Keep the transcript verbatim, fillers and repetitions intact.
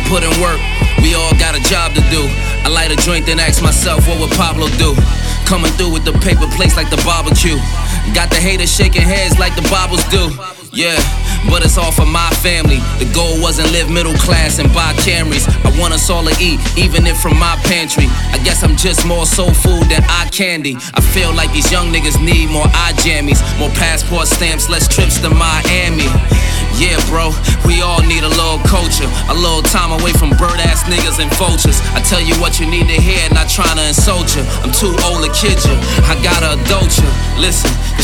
put in work. We all got a job to do. I light a joint, then ask myself, what would Pablo do? Coming through with the paper plates like the barbecue. Got the haters shaking heads like the Bibles do. Yeah, but it's all for my family. The goal wasn't live middle class and buy Camrys. I want us all to eat, even if from my pantry. I guess I'm just more soul food than eye candy. I feel like these young niggas need more eye jammies, more passport stamps, less trips to Miami. Yeah, bro, we all need a little culture, a little time away from bird-ass niggas and vultures. I tell you what you need to hear, not trying to insult you. I'm too old to kid you, I gotta adult you. Listen, the